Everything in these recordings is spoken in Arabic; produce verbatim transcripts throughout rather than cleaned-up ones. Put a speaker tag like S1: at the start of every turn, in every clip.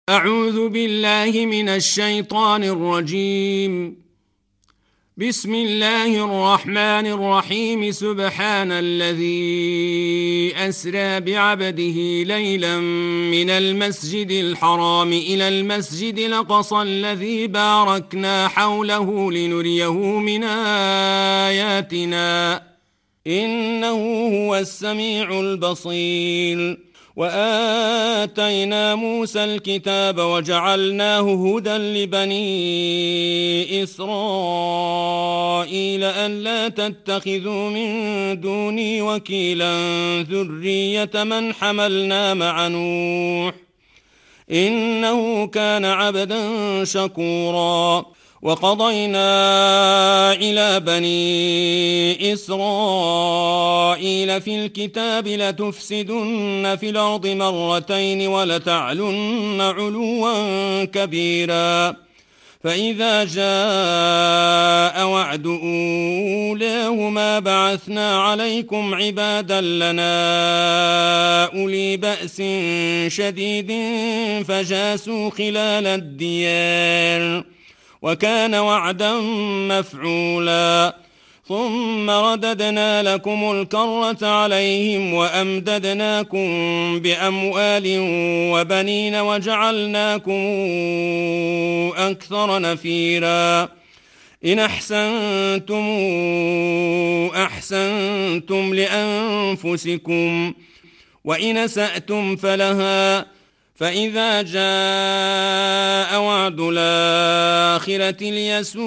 S1: أعوذ بالله من الشيطان الرجيم. بسم الله الرحمن الرحيم. سبحان الذي أسرى بعبده ليلا من المسجد الحرام إلى المسجد الأقصى الذي باركنا حوله لنريه من آياتنا إنه هو السميع البصير. وآتينا موسى الكتاب وجعلناه هدى لبني إسرائيل ألا تتخذوا من دوني وكيلا ذرية من حملنا مع نوح إنه كان عبدا شكورا. وقضينا إلى بني إسرائيل في الكتاب لتفسدن في الأرض مرتين ولتعلن علوا كبيرا. فإذا جاء وعد أولاهما بعثنا عليكم عبادا لنا أولي بأس شديد فجاسوا خلال الديار وكان وعدا مفعولا. ثم رددنا لكم الكرة عليهم وأمددناكم بأموال وبنين وجعلناكم أكثر نفيرا. إن أحسنتم أحسنتم لأنفسكم وإن أسأتم فلها. فإذا جاء وعد الآخرة ليسوءوا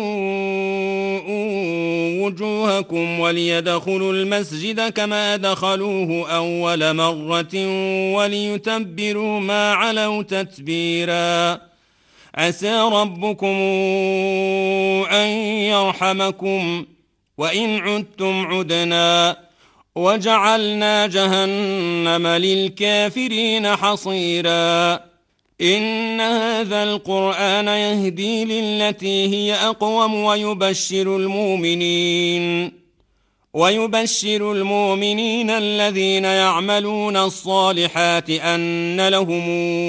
S1: وجوهكم وليدخلوا المسجد كما دخلوه أول مرة وليتبروا ما علوا تتبيرا. عسى ربكم أن يرحمكم وإن عدتم عدنا وجعلنا جهنم للكافرين حصيرا. إن هذا القرآن يهدي للتي هي أقوم ويبشر المؤمنين ويبشر المؤمنين الذين يعملون الصالحات أن لهم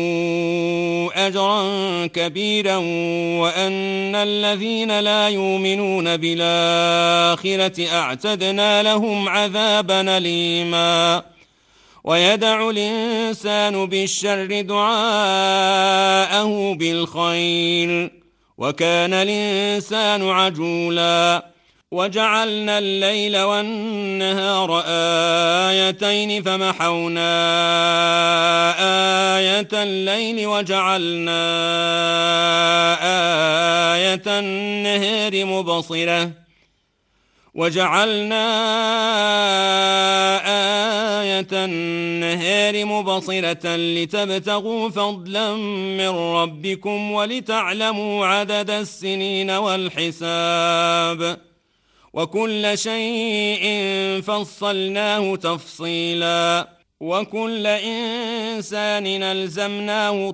S1: أجرا كبيرا وأن الذين لا يؤمنون بالآخرة أعتدنا لهم عذابا أليما. ويدع الإنسان بالشر دعاءه بالخير وكان الإنسان عجولا. وجعلنا الليل والنهار آيتين فمحونا آية الليل وجعلنا آية النهار مبصرة وجعلنا آية النهار مبصرة لتبتغوا فضلا من ربكم ولتعلموا عدد السنين والحساب وكل شيء فصلناه تفصيلا. وكل إنسان ألزمناه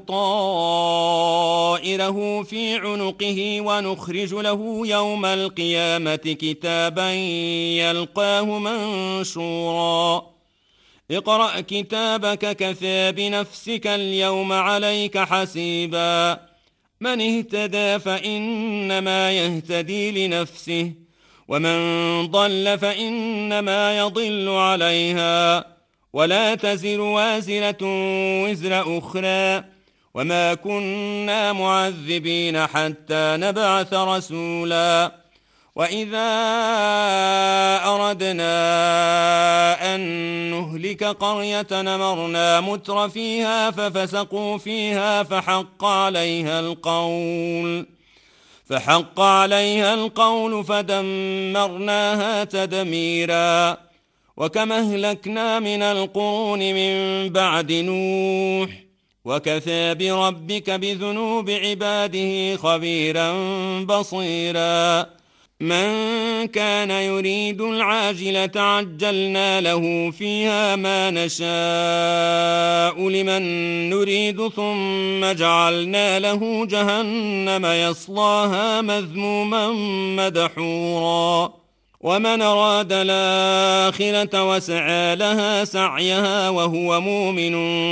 S1: طائره في عنقه ونخرج له يوم القيامة كتابا يلقاه منشورا. اقرأ كتابك كفى بنفسك اليوم عليك حسيبا. من اهتدى فإنما يهتدي لنفسه ومن ضل فإنما يضل عليها ولا تزر وازرة وزر أخرى وما كنا معذبين حتى نبعث رسولا. وإذا أردنا أن نهلك قرية أمرنا متر فيها ففسقوا فيها فحق عليها القول فحق عليها القول فدمرناها تدميرا. وكما أهلكنا من القرون من بعد نوح وكفى بربك بذنوب عباده خبيرا بصيرا. من كان يريد العاجلة عجلنا له فيها ما نشاء لمن نريد ثم جعلنا له جهنم يصلاها مذموما مدحورا ومن أراد الآخرة وسعى لها سعيها وهو مؤمن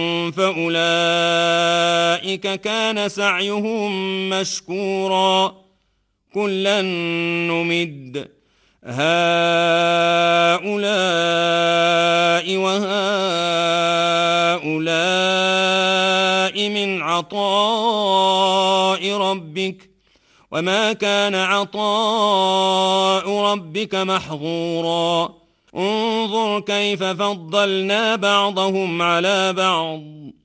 S1: فأولئك كان سعيهم مشكورا كلا نمد هؤلاء وهؤلاء من عطاء ربك وما كان عطاء ربك محظورا انظر كيف فضلنا بعضهم على بعض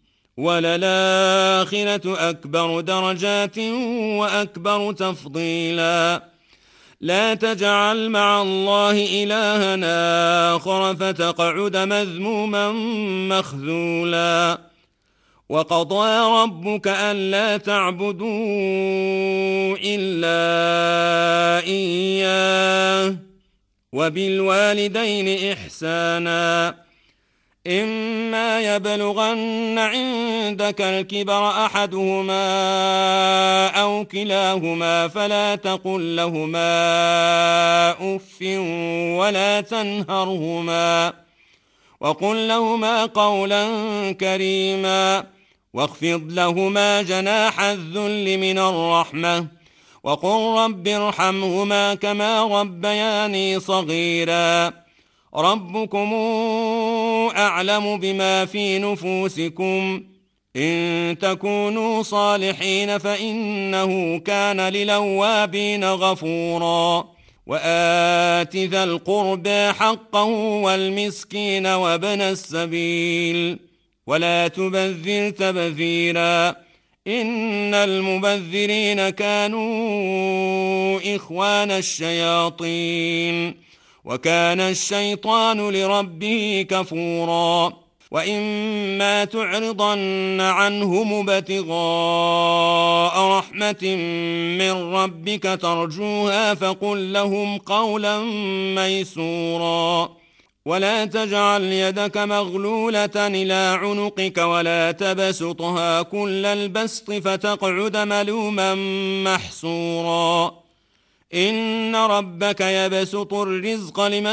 S1: وللآخرة أكبر درجات وأكبر تفضيلا لا تجعل مع الله إلها آخر فتقعد مذموما مخذولا وقضى ربك ألا تعبدوا إلا إياه وبالوالدين إحسانا إما يبلغن عندك الكبر أحدهما أو كلاهما فلا تقل لهما أف ولا تنهرهما وقل لهما قولا كريما واخفض لهما جناح الذل من الرحمة وقل رب ارحمهما كما ربياني صغيرا ربكم أعلم بما في نفوسكم إن تكونوا صالحين فإنه كان للأوابين غفورا وآت ذا القربى حقه والمسكين وابن السبيل ولا تبذر تبذيرا إن المبذرين كانوا إخوان الشياطين وكان الشيطان لربه كفورا وإما تعرضن عنهم ابتغاء رحمة من ربك ترجوها فقل لهم قولا ميسورا ولا تجعل يدك مغلولة إلى عنقك ولا تبسطها كل البسط فتقعد ملوما محسورا إن ربك يبسط الرزق لمن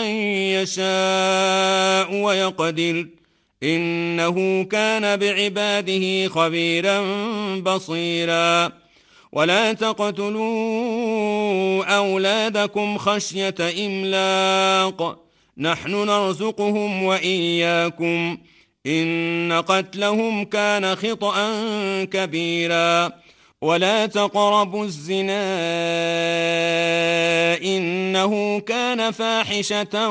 S1: يشاء ويقدر إنه كان بعباده خبيرا بصيرا ولا تقتلوا أولادكم خشية إملاق نحن نرزقهم وإياكم إن قتلهم كان خطأ كبيرا ولا تقربوا الزنا إنه كان فاحشة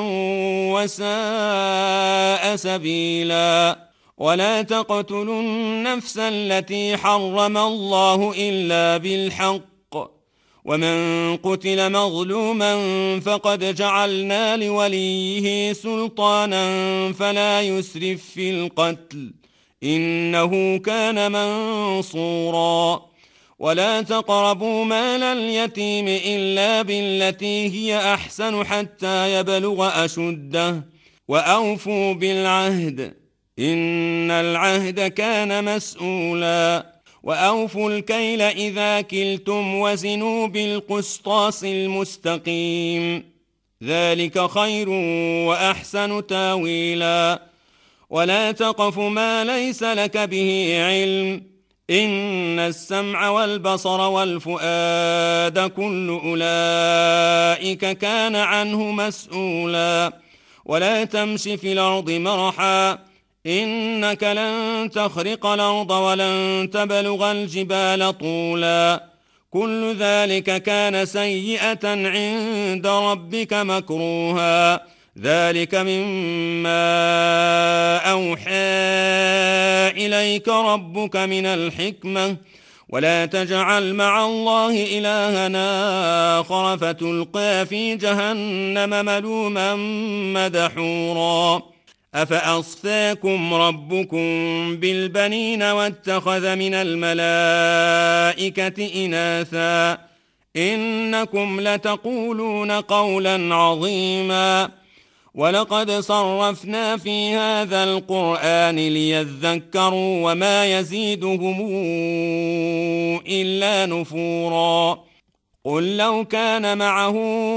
S1: وساء سبيلا ولا تقتلوا النفس التي حرم الله إلا بالحق ومن قتل مظلوما فقد جعلنا لوليه سلطانا فلا يسرف في القتل إنه كان منصورا ولا تقربوا مال اليتيم إلا بالتي هي أحسن حتى يبلغ أشده وأوفوا بالعهد إن العهد كان مسؤولا وأوفوا الكيل إذا كلتم وزنوا بالقسطاس المستقيم ذلك خير وأحسن تاويلا ولا تقف ما ليس لك به علم إن السمع والبصر والفؤاد كل أولئك كان عنه مسؤولا ولا تمش في الأرض مرحا إنك لن تخرق الأرض ولن تبلغ الجبال طولا كل ذلك كان سيئة عند ربك مكروها ذلك مما أوحى إليك ربك من الحكمة ولا تجعل مع الله إلها آخر فتلقى في جهنم ملوما مدحورا أفأصفاكم ربكم بالبنين واتخذ من الملائكة إناثا إنكم لتقولون قولا عظيما ولقد صرفنا في هذا القرآن ليذكروا وما يزيدهم إلا نفورا قل لو كان معه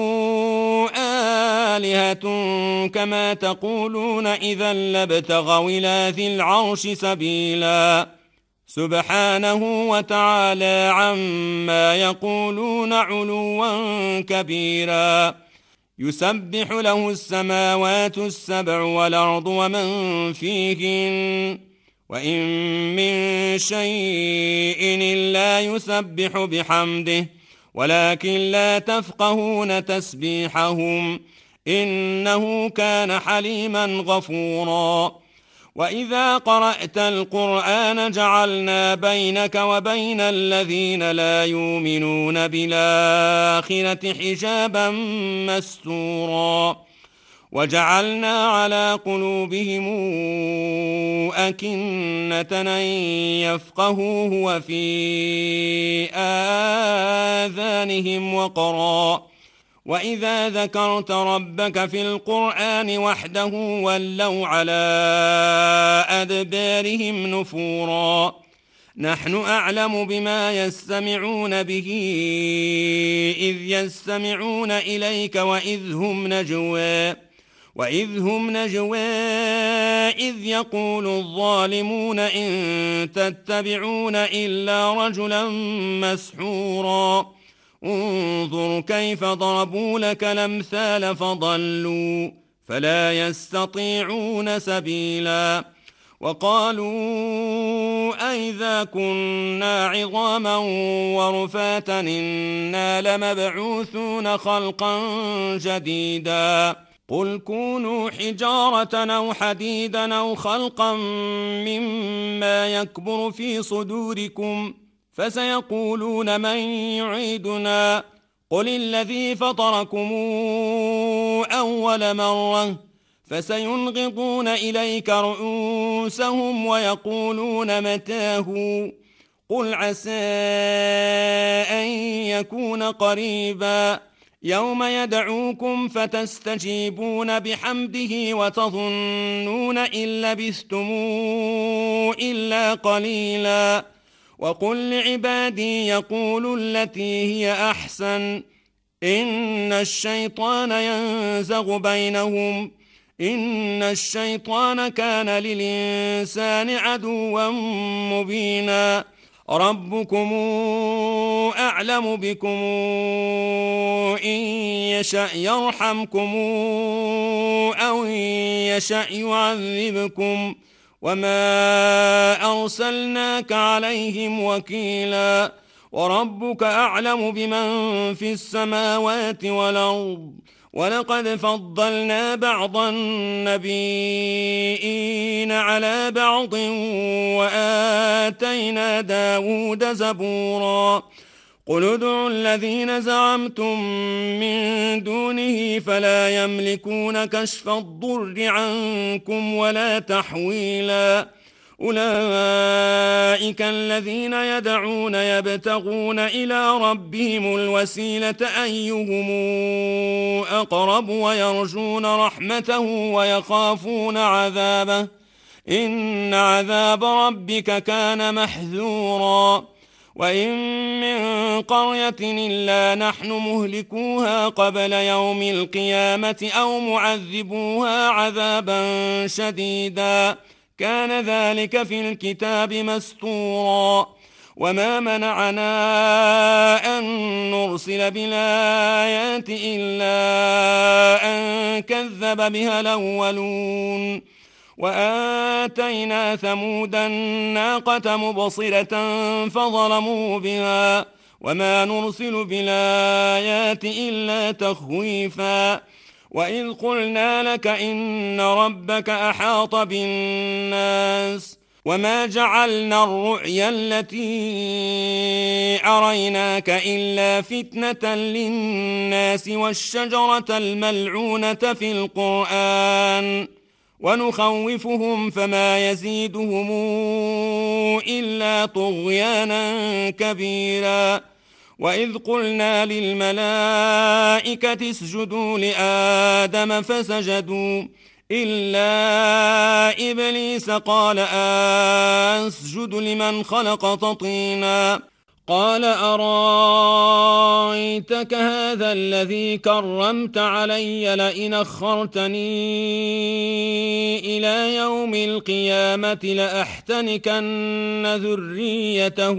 S1: آلهة كما تقولون إذا لابتغوا إلى ذي العرش سبيلا سبحانه وتعالى عما يقولون علوا كبيرا يسبح له السماوات السبع والأرض ومن فيهن وإن من شيء إلا يسبح بحمده ولكن لا تفقهون تسبيحهم إنه كان حليما غفورا وإذا قرأت القرآن جعلنا بينك وبين الذين لا يؤمنون بالآخرة حجابا مستورا وجعلنا على قلوبهم أكنة أن يفقهوه وفي آذانهم وقرا وإذا ذكرت ربك في القرآن وحده ولوا على أدبارهم نفورا نحن أعلم بما يستمعون به إذ يستمعون إليك وإذ هم نجوى وإذ هم نجوى إذ يقول الظالمون إن تتبعون إلا رجلا مسحورا انظر كيف ضربوا لك الأمثال فضلوا فلا يستطيعون سبيلا وقالوا أئذا كنا عظاما ورفاتا إنا لمبعوثون خلقا جديدا قل كونوا حجارة أو حديدا أو خلقا مما يكبر في صدوركم فسيقولون من يعيدنا قل الذي فطركم أول مرة فسينغضون إليك رؤوسهم ويقولون متاه قل عسى أن يكون قريبا يوم يدعوكم فتستجيبون بحمده وتظنون إن لبثتم إلا قليلا وقل لعبادي يقولوا التي هي أحسن إن الشيطان ينزغ بينهم إن الشيطان كان للإنسان عدوا مبينا ربكم أعلم بكم إن يشأ يرحمكم أو إن يشأ يعذبكم وما أرسلناك عليهم وكيلا وربك أعلم بمن في السماوات والأرض ولقد فضلنا بعض النبيين على بعض وآتينا داود زبورا قل ادعوا الذين زعمتم من دونه فلا يملكون كشف الضر عنكم ولا تحويلا أولئك الذين يدعون يبتغون إلى ربهم الوسيلة أيهم أقرب ويرجون رحمته ويخافون عذابه إن عذاب ربك كان محذورا وإن من قرية إلا نحن مهلكوها قبل يوم القيامة أو معذبوها عذابا شديدا كان ذلك في الكتاب مستورا وما منعنا أن نرسل بالآيات إلا أن كذب بها الأولون وآتينا ثمود الناقة مبصرة فظلموا بها وما نرسل بالآيات إلا تخويفا وإذ قلنا لك إن ربك أحاط بالناس وما جعلنا الرؤيا التي أريناك إلا فتنة للناس والشجرة الملعونة في القرآن ونخوفهم فما يزيدهم إلا طغيانا كبيرا وإذ قلنا للملائكة اسجدوا لآدم فسجدوا إلا إبليس قال أسجد لمن خلقت طينا قال أرايتك هذا الذي كرمت علي لئن أخرتني إلى يوم القيامة لأحتنكن ذريته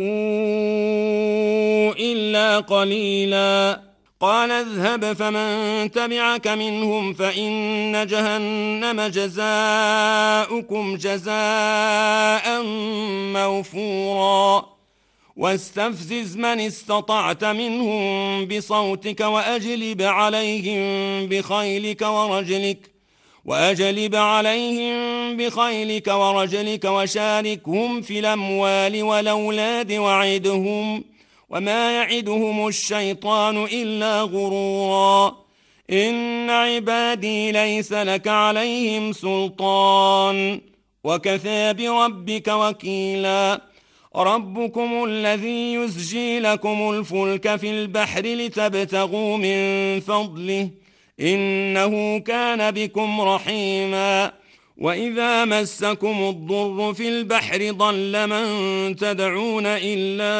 S1: إلا قليلا قال اذهب فمن تبعك منهم فإن جهنم جزاؤكم جزاء موفورا واستفزز من استطعت منهم بصوتك وأجلب عليهم بخيلك ورجلك وأجلب عليهم بخيلك ورجلك وشاركهم في الأموال والأولاد وعدهم وما يعدهم الشيطان إلا غرورا إن عبادي ليس لك عليهم سلطان وكفى بربك وكيلا ربكم الذي يزجي لكم الفلك في البحر لتبتغوا من فضله إنه كان بكم رحيما وإذا مسكم الضر في البحر ضل من تدعون إلا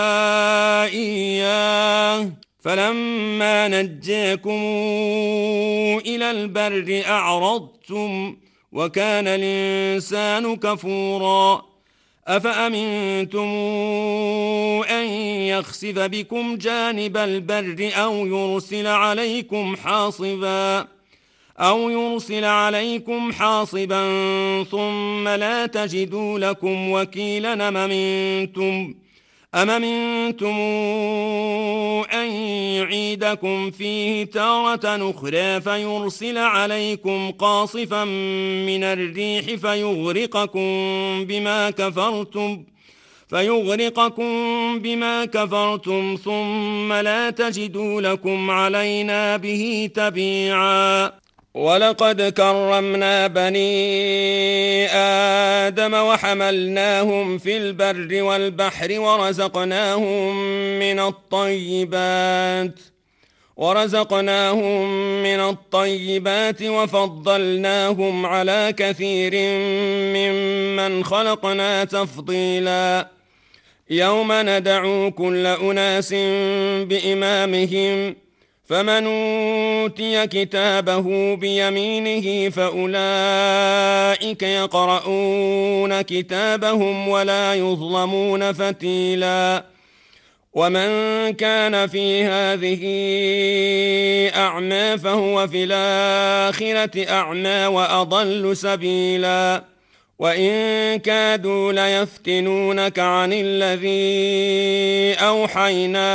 S1: إياه فلما نجاكم إلى البر أعرضتم وكان الإنسان كفورا أفأمنتم أن يخسف بكم جانب البر أو يرسل عليكم حاصبا أو يرسل عليكم حاصبا ثم لا تجدوا لكم وكيلا أم أمنتم أم أمنتم أن يعيدكم فيه تارة أخرى فيرسل عليكم قاصفا من الريح فيغرقكم بما كفرتم فيغرقكم بما كفرتم ثم لا تجدوا لكم علينا به تبيعا ولقد كرمنا بني آدم وحملناهم في البر والبحر ورزقناهم من الطيبات ورزقناهم من الطيبات وفضلناهم على كثير ممن خلقنا تفضيلا يوم ندعو كل أناس بإمامهم فمن أوتي كتابه بيمينه فأولئك يقرؤون كتابهم ولا يظلمون فتيلا ومن كان في هذه أعمى فهو في الآخرة أعمى وأضل سبيلا وإن كادوا ليفتنونك عن الذي أوحينا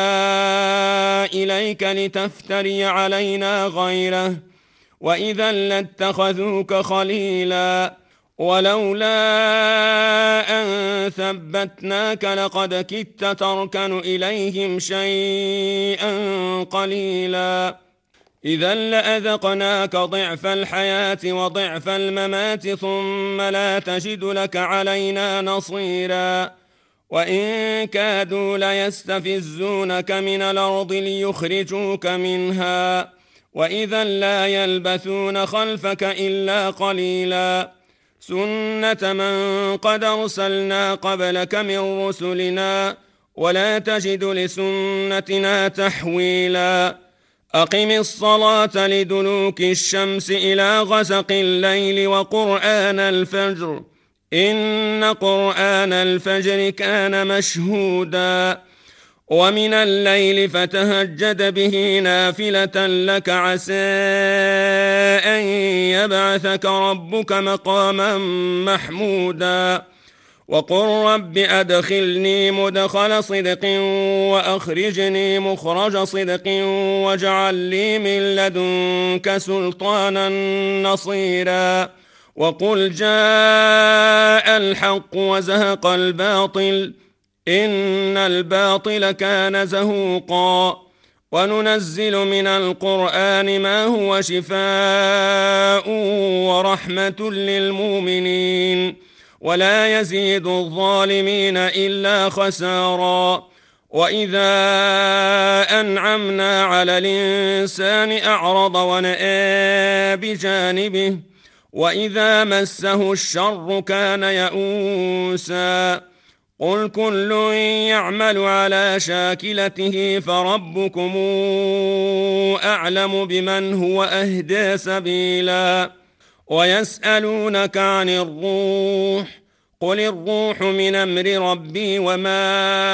S1: إليك لتفتري علينا غيره وإذا لاتخذوك خليلا ولولا أن ثبتناك لقد كدت تركن إليهم شيئا قليلا إذا لأذقناك ضعف الحياة وضعف الممات ثم لا تجد لك علينا نصيرا وإن كادوا ليستفزونك من الأرض ليخرجوك منها وإذا لا يلبثون خلفك إلا قليلا سنة من قد أرسلنا قبلك من رسلنا ولا تجد لسنتنا تحويلا أقم الصلاة لدلوك الشمس إلى غسق الليل وقرآن الفجر إن قرآن الفجر كان مشهودا ومن الليل فتهجد به نافلة لك عسى أن يبعثك ربك مقاما محمودا وقل رب أدخلني مدخل صدق وأخرجني مخرج صدق واجعل لي من لدنك سلطانا نصيرا وقل جاء الحق وزهق الباطل إن الباطل كان زهوقا وننزل من القرآن ما هو شفاء ورحمة للمؤمنين ولا يزيد الظالمين إلا خسارا وإذا أنعمنا على الإنسان أعرض ونأى بجانبه وإذا مسه الشر كان يئوسا قل كل يعمل على شاكلته فربكم أعلم بمن هو أهدى سبيلا ويسألونك عن الروح قل الروح من أمر ربي وما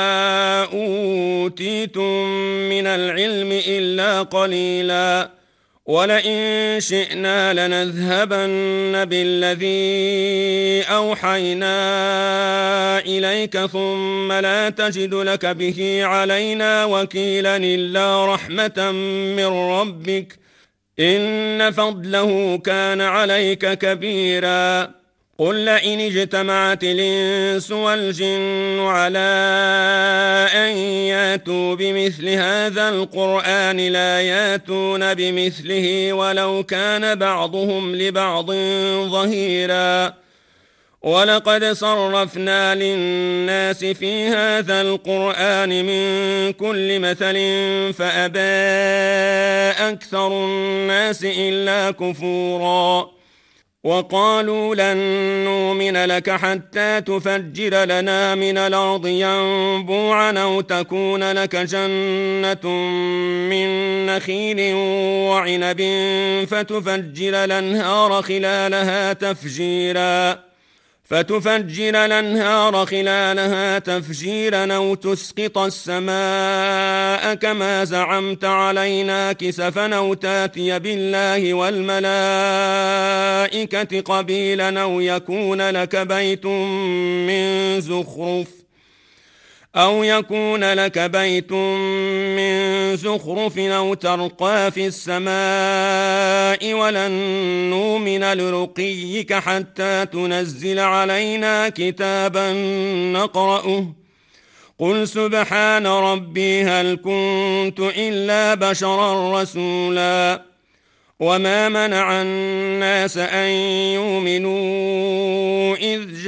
S1: أوتيتم من العلم إلا قليلا ولئن شئنا لنذهبن بالذي أوحينا إليك ثم لا تجد لك به علينا وكيلا إلا رحمة من ربك إن فضله كان عليك كبيرا قل لئن اجتمعت الإنس والجن على أن ياتوا بمثل هذا القرآن لا ياتون بمثله ولو كان بعضهم لبعض ظهيرا ولقد صرفنا للناس في هذا القرآن من كل مثل فأبى أكثر الناس إلا كفورا وقالوا لن نؤمن لك حتى تفجر لنا من الأرض ينبوعا أو تكون لك جنة من نخيل وعنب فتفجر الأنهار خلالها تفجيرا فتفجر الأنهار خلالها تفجيرا أو تسقط السماء كما زعمت علينا كسفا أو تاتي بالله والملائكة قبيلا أو يكون لك بيت من زخرف أو يكون لك بيت من زخرف أو ترقى في السماء ولن نؤمن لرقيك حتى تنزل علينا كتابا نقرأه قل سبحان ربي هل كنت إلا بشرا رسولا وما منع الناس أن يؤمنوا إذ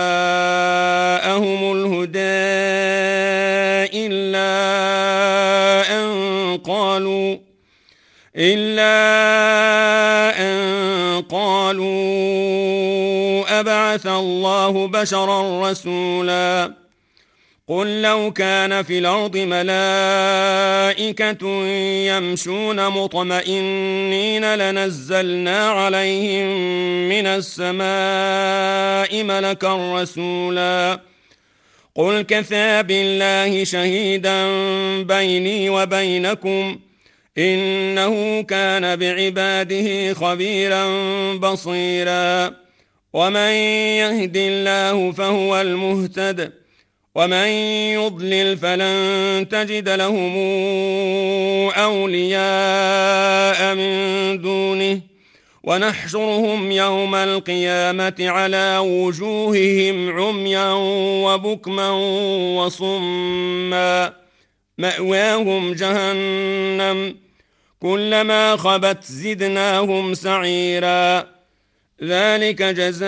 S1: جاءهم الهدى إلا أن قالوا إلا أن قالوا أبعث الله بشرا رسولا قل لو كان في الأرض ملائكة يمشون مطمئنين لنزلنا عليهم من السماء ملكا رسولا قل كفى بالله شهيدا بيني وبينكم إنه كان بعباده خبيرا بصيرا ومن يهد الله فهو المهتد ومن يضلل فلن تجد لهم أولياء من دونه ونحشرهم يوم القيامة على وجوههم عميا وبكما وصما مأواهم جهنم كلما خبت زدناهم سعيرا ذلك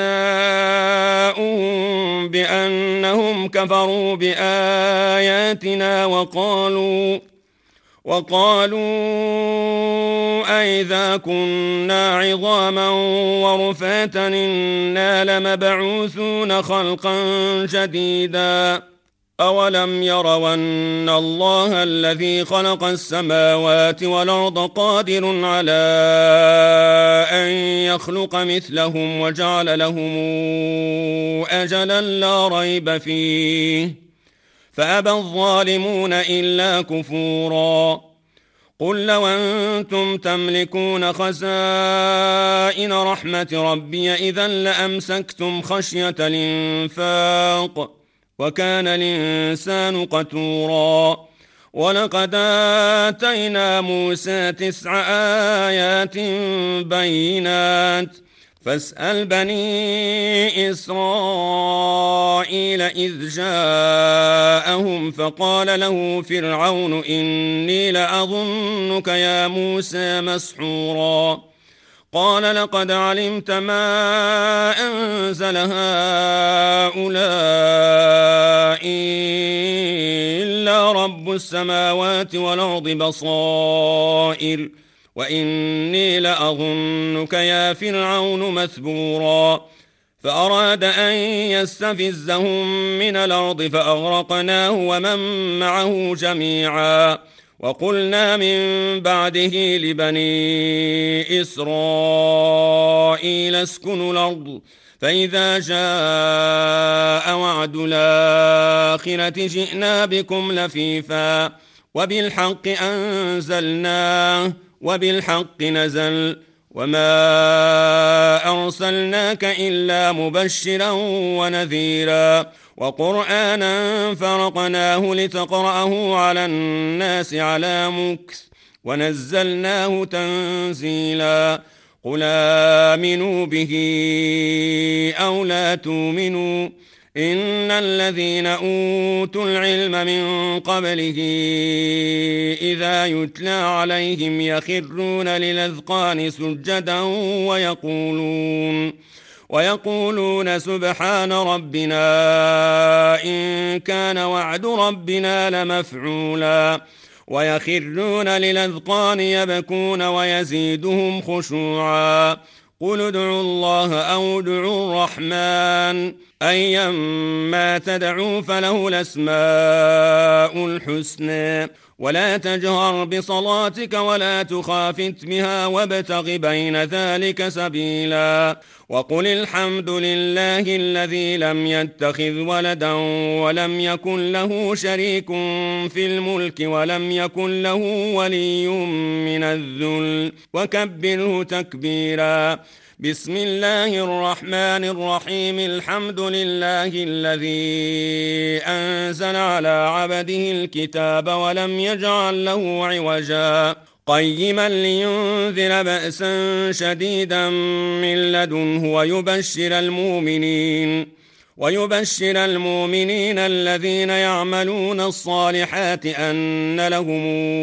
S1: جزاؤهم بأنهم كفروا بآياتنا وقالوا وقالوا أئذا كنا عظاما ورفاتا إنا لمبعوثون خلقا جديدا أولم يروا أن الله الذي خلق السماوات والأرض قادر على أن يخلق مثلهم وجعل لهم أجلا لا ريب فيه فأبى الظالمون إلا كفورا قل لو أنتم تملكون خزائن رحمة ربي إذا لأمسكتم خشية الإنفاق وكان الإنسان قتورا ولقد آتينا موسى تسع آيات بينات فاسأل بني إسرائيل إذ جاءهم فقال له فرعون إني لأظنك يا موسى مسحورا قال لقد علمت ما أنزل هؤلاء إلا رب السماوات والأرض بصائر وإني لأظنك يا فرعون مثبورا فأراد أن يستفزهم من الأرض فأغرقناه ومن معه جميعا. وقلنا من بعده لبني إسرائيل اسكنوا الأرض فإذا جاء وعد الآخرة جئنا بكم لفيفا وبالحق أنزلناه وبالحق نزل وما أرسلناك إلا مبشرا ونذيرا وقرآنا فرقناه لتقرأه على الناس على مكث ونزلناه تنزيلا. قل آمنوا به أو لا تؤمنوا إن الذين أوتوا العلم من قبله إذا يتلى عليهم يخرون للأذقان سجدا ويقولون ويقولون سبحان ربنا إن كان وعد ربنا لمفعولا ويخرون للأذقان يبكون ويزيدهم خشوعا. قل ادعوا الله أو ادعوا الرحمن أيما تدعوا فله الأسماء الحسنى ولا تجهر بصلاتك ولا تخافت بها وابتغ بين ذلك سبيلا. وقل الحمد لله الذي لم يتخذ ولدا ولم يكن له شريك في الملك ولم يكن له ولي من الذل وكبره تكبيرا. بسم الله الرحمن الرحيم الحمد لله الذي أنزل على عبده الكتاب ولم يجعل له عوجا قيما لينذر بأسا شديدا من لدنه ويبشر المؤمنين ويبشر المؤمنين الذين يعملون الصالحات أن لهم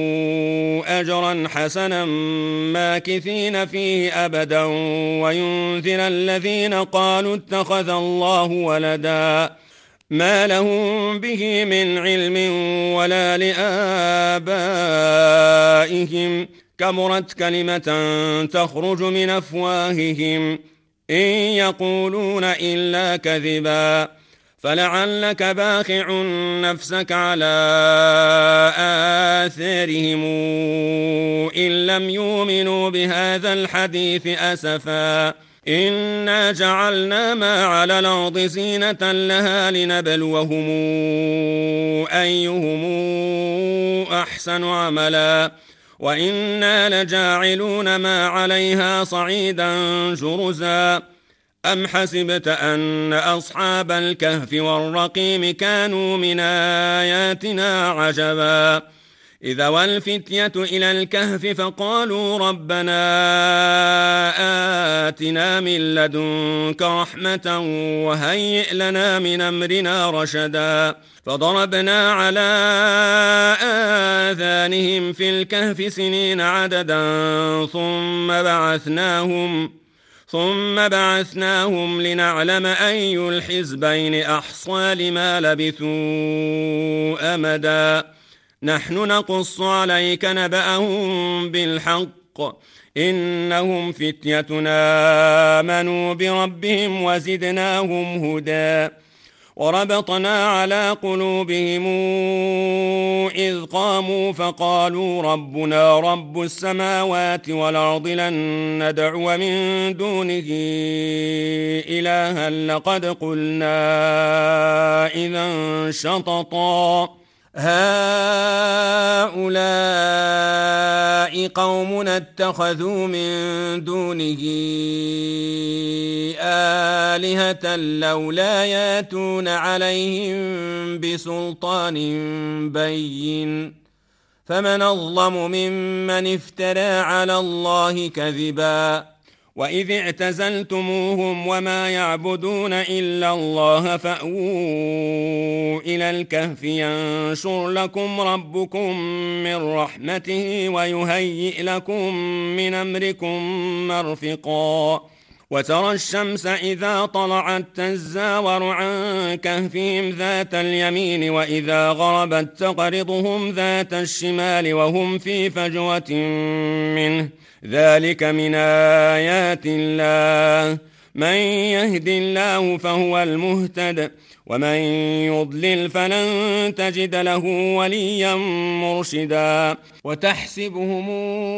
S1: أجرا حسنا ماكثين فيه أبدا وينذر الذين قالوا اتخذ الله ولدا ما لهم به من علم ولا لآبائهم كبرت كلمة تخرج من أفواههم إن يقولون إلا كذبا فلعلك باخع نفسك على آثارهم إن لم يؤمنوا بهذا الحديث أسفا إنا جعلنا ما على الأرض زينة لها لنبلوهم أيهم أحسن عملا وإنا لجاعلون ما عليها صعيدا جرزا. أم حسبت أن أصحاب الكهف والرقيم كانوا من آياتنا عجبا إذا والفتية إلى الكهف فقالوا ربنا آتنا من لدنك رحمة وهيئ لنا من أمرنا رشدا فضربنا على آذانهم في الكهف سنين عددا ثم بعثناهم ثم بعثناهم لنعلم أي الحزبين أحصى لما لبثوا أمدا نحن نقص عليك نبأهم بالحق إنهم فتيتنا آمنوا بربهم وزدناهم هدى وربطنا على قلوبهم إذ قاموا فقالوا ربنا رب السماوات والأرض لن ندعو من دونه إلها لقد قلنا إذا شططا هؤلاء قومنا اتخذوا من دونه آلهة لولا ياتون عليهم بسلطان بين فمن أظلم ممن افترى على الله كذبا وإذ اعتزلتموهم وما يعبدون إلا الله فأووا إلى الكهف ينشر لكم ربكم من رحمته ويهيئ لكم من أمركم مرفقا وترى الشمس إذا طلعت تزاور عن كهفهم ذات اليمين وإذا غربت تقرضهم ذات الشمال وهم في فجوة منه ذلك من آيات الله من يهد الله فهو المهتد ومن يضلل فلن تجد له وليا مرشدا وتحسبهم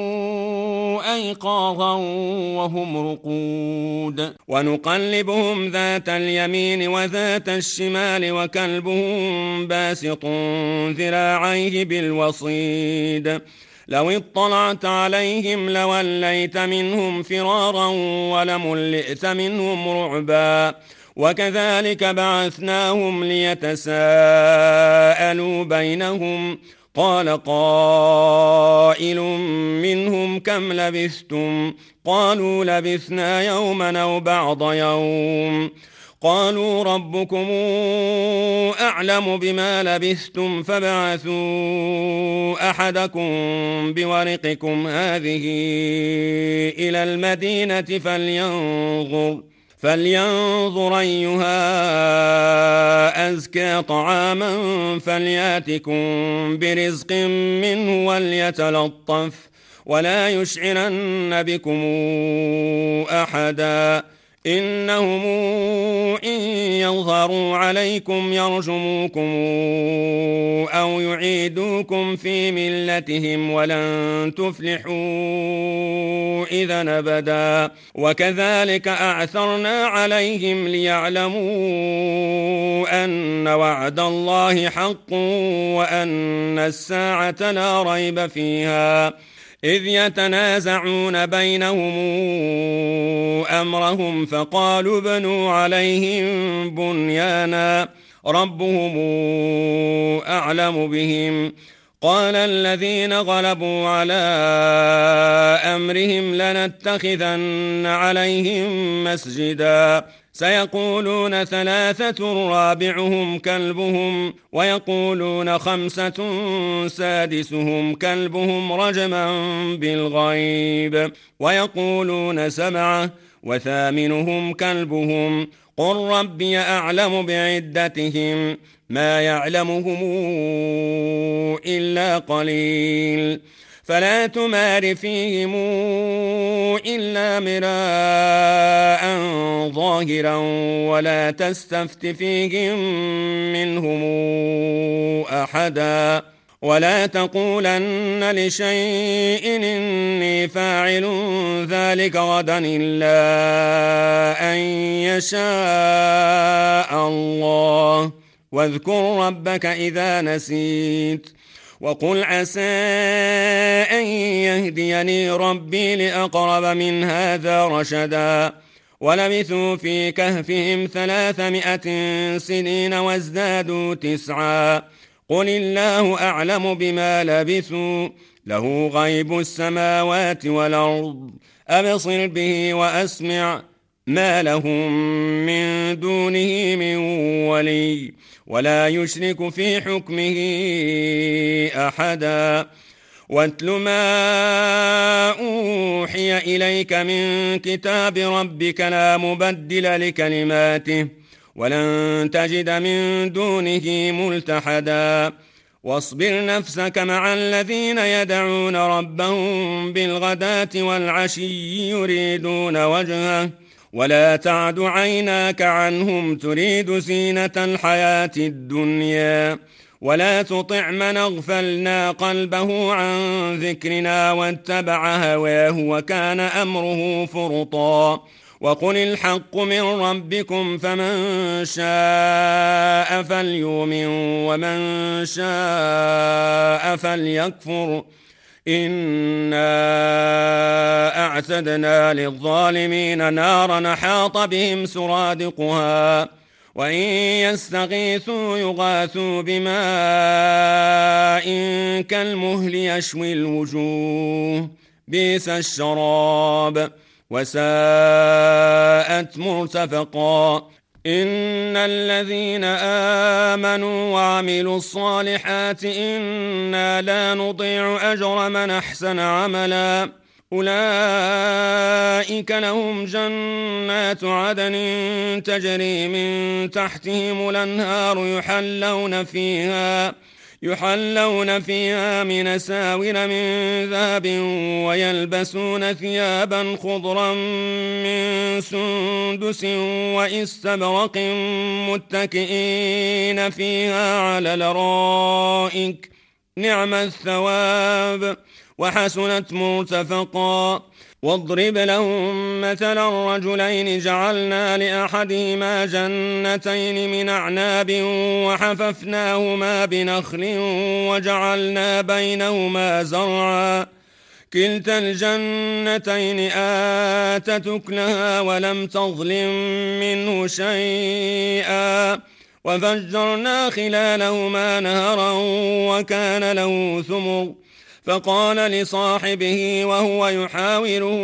S1: أيقاظا وهم رقود ونقلبهم ذات اليمين وذات الشمال وكلبهم باسط ذراعيه بالوصيد لو اطلعت عليهم لوليت منهم فرارا ولملئت منهم رعبا وكذلك بعثناهم ليتساءلوا بينهم قال قائل منهم كم لبثتم قالوا لبثنا يوما أو بعض يوم قالوا ربكم أعلم بما لبثتم فابعثوا أحدكم بورقكم هذه إلى المدينة فلينظر فلينظر أيها أزكى طعاما فلياتكم برزق منه وليتلطف ولا يشعرن بكم أحدا إنهم إن يظهروا عليكم يرجموكم أو يعيدوكم في ملتهم ولن تفلحوا إذا أبدا وكذلك أعثرنا عليهم ليعلموا أن وعد الله حق وأن الساعة لا ريب فيها إذ يتنازعون بينهم أمرهم فقالوا ابنوا عليهم بنيانا ربهم أعلم بهم قال الذين غلبوا على أمرهم لنتخذن عليهم مسجدا سيقولون ثلاثة رابعهم كلبهم ويقولون خمسة سادسهم كلبهم رجما بالغيب ويقولون سبعة وثامنهم كلبهم قل ربي أعلم بعدتهم ما يعلمهم إلا قليل فلا تمار فيهم إلا مراء ظاهرا ولا تستفت فيهم منهم أحدا ولا تقولن لشيء إني فاعل ذلك غدا إلا أن يشاء الله واذكر ربك إذا نسيت وقل عسى أن يهديني ربي لأقرب من هذا رشدا ولبثوا في كهفهم ثلاثمائة سنين وازدادوا تسعا قل الله أعلم بما لبثوا له غيب السماوات والأرض أبصر به وأسمع ما لهم من دونه من ولي ولا يشرك في حكمه أحدا واتل ما أوحي إليك من كتاب ربك لا مبدل لكلماته ولن تجد من دونه ملتحدا واصبر نفسك مع الذين يدعون ربهم بالغداة والعشي يريدون وجهه ولا تعد عيناك عنهم تريد زينة الحياة الدنيا ولا تطع من اغفلنا قلبه عن ذكرنا واتبع هواه وكان أمره فرطا وقل الحق من ربكم فمن شاء فليؤمن ومن شاء فليكفر إنا أعتدنا للظالمين نارا حاط بهم سرادقها وإن يستغيثوا يغاثوا بماء كالمهل يشوي الوجوه بئس الشراب وساءت مرتفقا إن الذين آمنوا وعملوا الصالحات إنا لا نضيع أجر من أحسن عملا أولئك لهم جنات عدن تجري من تحتهم الأنهار يحلون فيها يحلون فيها من أساور من ذهب ويلبسون ثيابا خضرا من سندس واستبرق متكئين فيها على الأرائك نعم الثواب وحسنت مرتفقا. واضرب لهم مثلا الرجلين جعلنا لأحدهما جنتين من أعناب وحففناهما بنخل وجعلنا بينهما زرعا كلتا الجنتين آتت أكلها ولم تظلم منه شيئا وفجرنا خلالهما نهرا وكان له ثمر فقال لصاحبه وهو يحاوره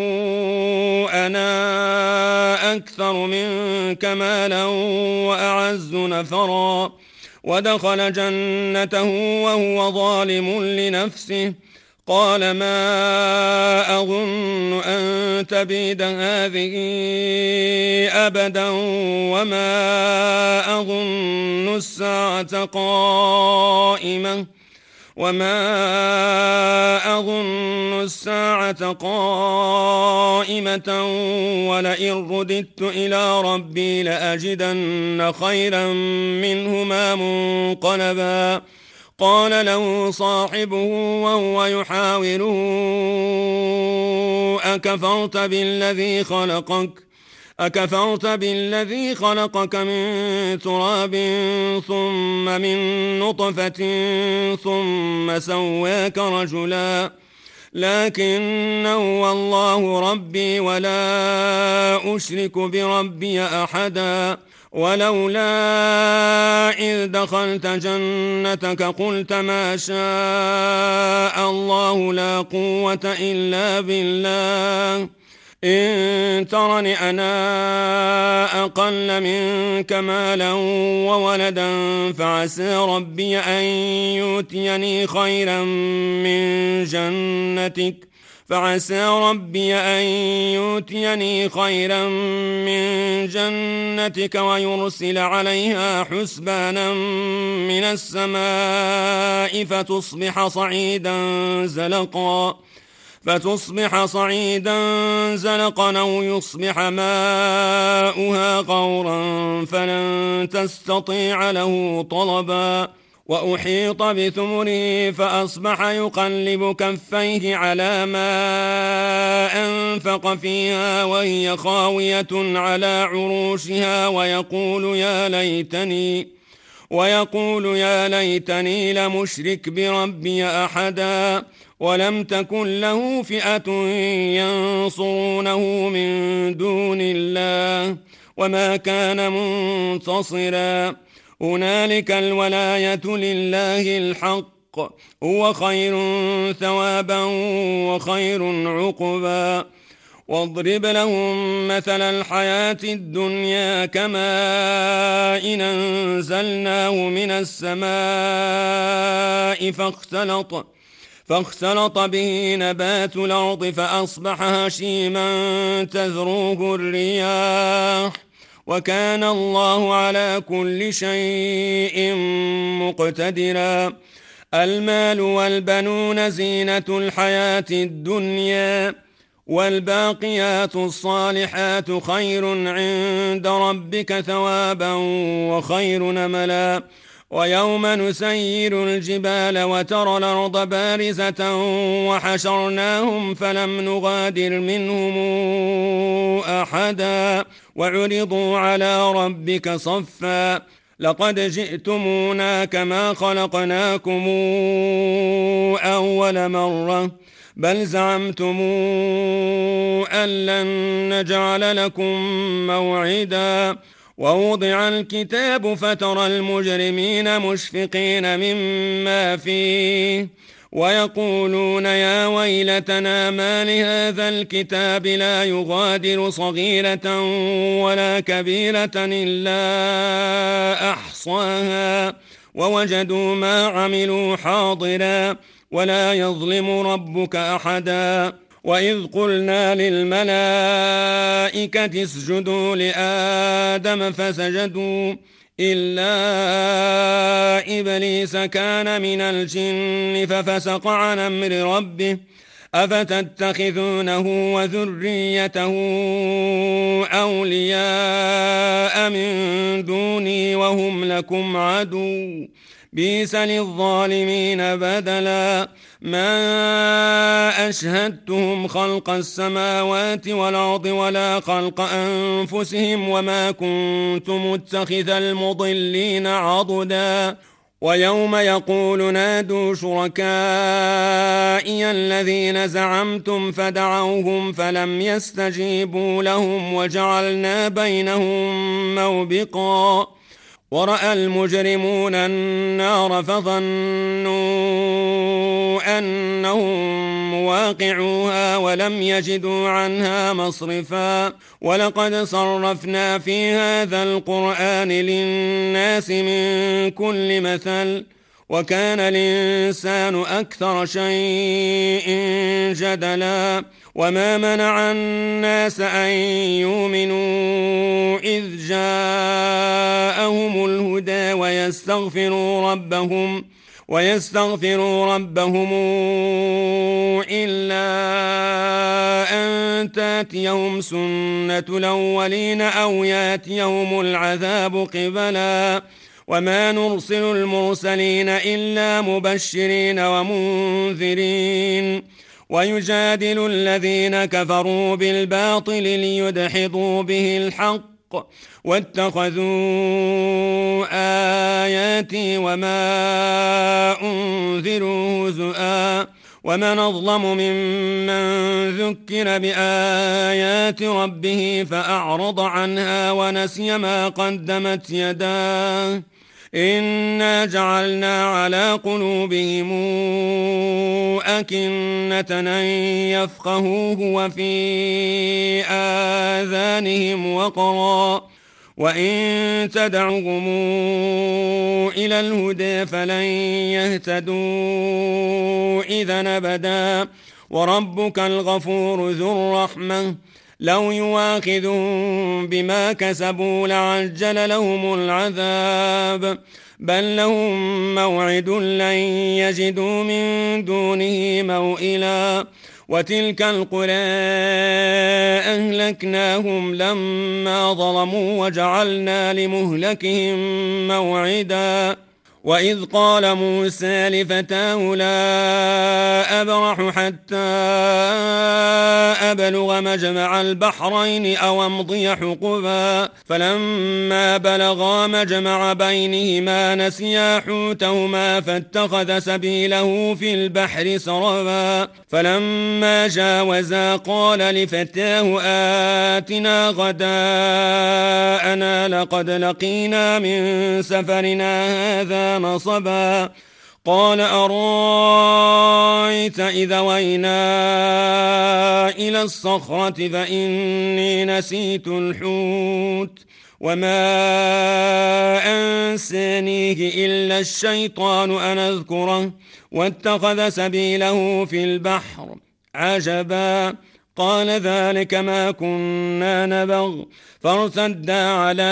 S1: أنا أكثر منك مالا وأعز نفرا ودخل جنته وهو ظالم لنفسه قال ما أظن أن تبيد هذه أبدا وما أظن الساعة قائمة وما أظن الساعة قائمة ولئن رددت إلى ربي لأجدن خيرا منهما منقلبا. قال له صاحبه وهو يحاوره أكفرت بالذي خلقك أكفرت بالذي خلقك من تراب ثم من نطفة ثم سواك رجلا لكن هو الله ربي ولا أشرك بربي أحدا. ولولا إذ دخلت جنتك قلت ما شاء الله لا قوة إلا بالله إن ترني أنا أقل منك مالا وولدا فعسى ربي أن يؤتيني خيرا من جنتك فعسى ربي أن يؤتيني خيرا من جنتك ويرسل عليها حسبانا من السماء فتصبح صعيدا زلقا فتصبح صعيدا زلقا أو يصبح ماؤها غورا فلن تستطيع له طلبا. وأحيط بثمره فأصبح يقلب كفيه على ما أنفق فيها وهي خاوية على عروشها ويقول يا ليتني ويقول يا ليتني لمشرك بربي أحدا ولم تكن له فئة ينصرونه من دون الله وما كان منتصرا. هنالك الولاية لله الحق هو خير ثوابا وخير عقبا. واضرب لهم مثل الحياة الدنيا كماء أنزلناه من السماء فاختلط فاختلط به نبات الأرض فأصبح هشيما تذروه الرياح وكان الله على كل شيء مقتدرا. المال والبنون زينة الحياة الدنيا والباقيات الصالحات خير عند ربك ثوابا وخير نملا. ويوم نسير الجبال وترى الأرض بارزة وحشرناهم فلم نغادر منهم أحدا وعرضوا على ربك صفا لقد جئتمونا كما خلقناكم أول مرة بل زعمتم أن لن نجعل لكم موعدا. ووضع الكتاب فترى المجرمين مشفقين مما فيه ويقولون يا ويلتنا ما لهذا الكتاب لا يغادر صغيرة ولا كبيرة إلا أحصاها ووجدوا ما عملوا حاضرا ولا يظلم ربك أحدا. وإذ قلنا للملائكة اسجدوا لآدم فسجدوا إلا إبليس كان من الجن ففسق عن أمر ربه أفتتخذونه وذريته أولياء من دوني وهم لكم عدو بئس للظالمين بدلا ما أشهدتهم خلق السماوات والأرض ولا خلق أنفسهم وما كنت متخذ المضلين عضدا ويوم يقول نادوا شركائي الذين زعمتم فدعوهم فلم يستجيبوا لهم وجعلنا بينهم موبقا ورأى المجرمون النار فظنوا أنهم مواقعوها ولم يجدوا عنها مصرفا ولقد صرفنا في هذا القرآن للناس من كل مثل وكان الإنسان أكثر شيء جدلا وما منع الناس أن يؤمنوا إذ جاءهم الهدى ويستغفروا ربهم ويستغفروا ربهم إلا أن تاتيهم سنة الأولين أو ياتيهم العذاب قبلا وما نرسل المرسلين إلا مبشرين ومنذرين ويجادل الذين كفروا بالباطل ليدحضوا به الحق واتخذوا آياتي وما أنذروا هزؤا ومن أظلم ممن ذكر بآيات ربه فأعرض عنها ونسي ما قدمت يداه إنا جعلنا على قلوبهم أكنة أن يفقهوه وفي آذانهم وقرا وإن تدعهم إلى الهدى فلن يهتدوا إذا أبدا وربك الغفور ذو الرحمة لو يواخذهم بما كسبوا لعجل لهم العذاب بل لهم موعد لن يجدوا من دونه موئلا وتلك القرى أهلكناهم لما ظلموا وجعلنا لمهلكهم موعدا وإذ قال موسى لفتاه لا أبرح حتى أبلغ مجمع البحرين أو أمضي حقبا فلما بلغا مجمع بينهما نسيا حوتهما فاتخذ سبيله في البحر سربا فلما جاوزا قال لفتاه آتنا غداءنا لقد لقينا من سفرنا هذا نصبا قال أرأيت إذا وينا إلى الصخرة فإني نسيت الحوت وما أنسانيه إلا الشيطان أن أذكره واتخذ سبيله في البحر عجبا قال ذلك ما كنا نبغ فارتدا على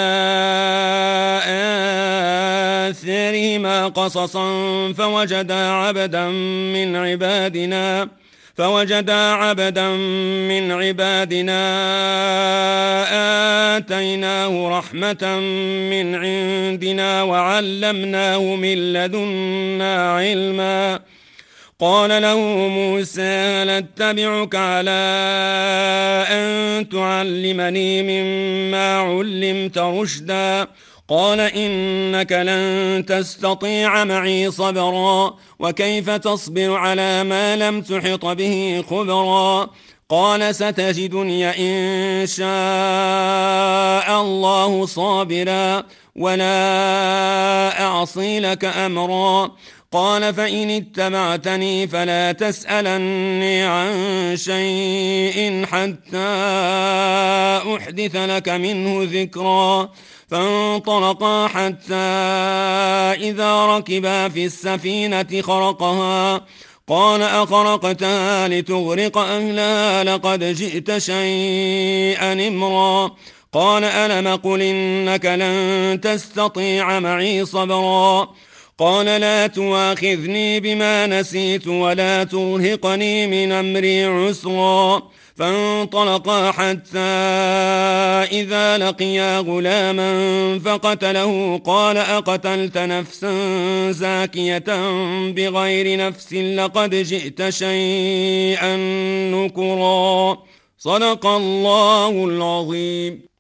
S1: آثارهما قصصا فوجدا عبدا من عبادنا فوجدا عبدا من عبادنا آتيناه رحمة من عندنا وعلمناه من لدنا علما قال له موسى هل اتبعك على أن تعلمني مما علمت رشدا قال إنك لن تستطيع معي صبرا وكيف تصبر على ما لم تحط به خبرا قال ستجدني إن شاء الله صابرا ولا أعصي لك أمرا قال فإن اتبعتني فلا تسألني عن شيء حتى أحدث لك منه ذكرا فانطلقا حتى إذا ركبا في السفينة خرقها قال أخرقتها لتغرق أهلها لقد جئت شيئا إمرا قال ألم قل إنك لن تستطيع معي صبرا قال لا تواخذني بما نسيت ولا ترهقني من أمري عسرا فانطلقا حتى إذا لقيا غلاما فقتله قال أقتلت نفسا زاكية بغير نفس لقد جئت شيئا نكرا صدق الله العظيم.